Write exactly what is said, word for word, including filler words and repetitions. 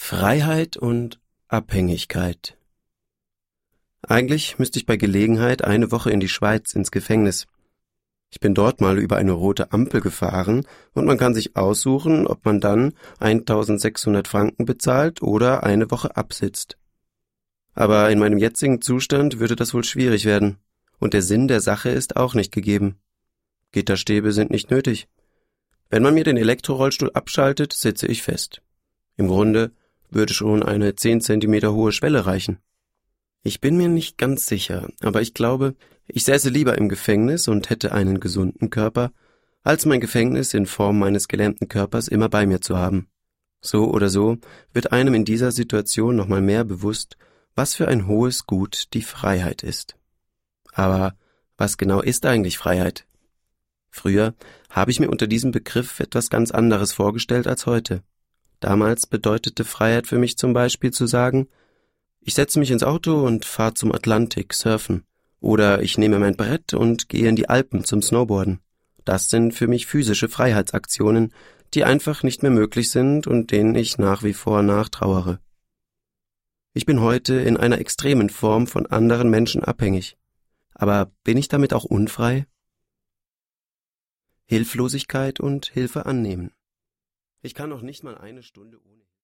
Freiheit und Abhängigkeit. Eigentlich müsste ich bei Gelegenheit eine Woche in die Schweiz ins Gefängnis. Ich bin dort mal über eine rote Ampel gefahren und man kann sich aussuchen, ob man dann eintausendsechshundert Franken bezahlt oder eine Woche absitzt. Aber in meinem jetzigen Zustand würde das wohl schwierig werden und der Sinn der Sache ist auch nicht gegeben. Gitterstäbe sind nicht nötig. Wenn man mir den Elektrorollstuhl abschaltet, sitze ich fest. Im Grunde würde schon eine zehn Zentimeter hohe Schwelle reichen. Ich bin mir nicht ganz sicher, aber ich glaube, ich säße lieber im Gefängnis und hätte einen gesunden Körper, als mein Gefängnis in Form meines gelähmten Körpers immer bei mir zu haben. So oder so wird einem in dieser Situation nochmal mehr bewusst, was für ein hohes Gut die Freiheit ist. Aber was genau ist eigentlich Freiheit? Früher habe ich mir unter diesem Begriff etwas ganz anderes vorgestellt als heute. Damals bedeutete Freiheit für mich zum Beispiel zu sagen, ich setze mich ins Auto und fahre zum Atlantik surfen oder ich nehme mein Brett und gehe in die Alpen zum Snowboarden. Das sind für mich physische Freiheitsaktionen, die einfach nicht mehr möglich sind und denen ich nach wie vor nachtrauere. Ich bin heute in einer extremen Form von anderen Menschen abhängig. Aber bin ich damit auch unfrei? Hilflosigkeit und Hilfe annehmen. Ich kann noch nicht mal eine Stunde ohne